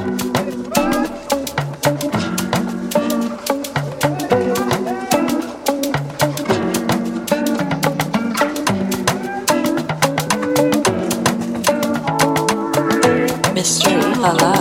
Mystery Lala.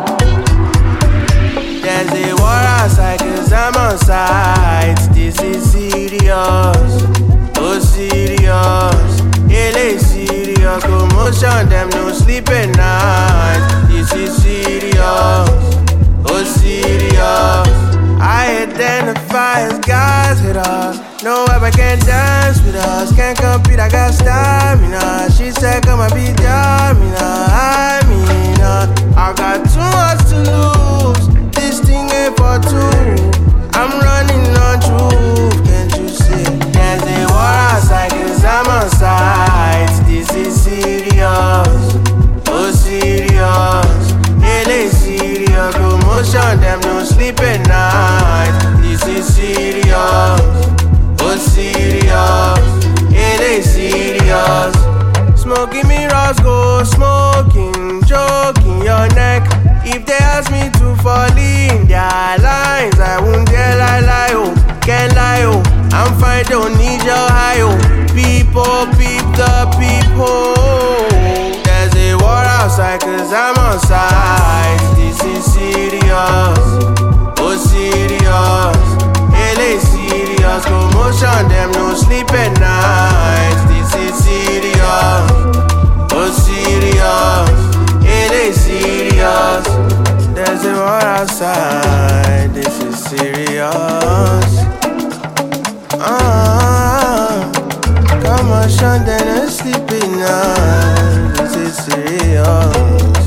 There's a war outside cause I'm on site. This is serious, oh serious. LA serious, commotion, them no sleep at night. This is serious, oh serious. I identify as guys with us. No ever can dance with us. Can't compete, I got stamina. She said come and be Jamina. I got too much to lose. This thing ain't for two. I'm running on truth, can't you see? There's a war outside cause I'm on site. This is serious, oh serious. LA serious, commotion, them no sleep at night. This is serious, oh serious. LA serious. Smoking me Roscoe, smoking, joking your neck. If they ask me to fall in their lines, I won't dare lie, oh, can't lie, oh. I'm fine, don't need your high, oh. People, peep the people. There's a war outside cause I'm on site. This is serious, oh serious. LA serious, commotion, them no sleep at night. This is serious, oh serious. LA serious. There's a war outside. This is serious. Come on, Sean, then sleeping now. This is serious.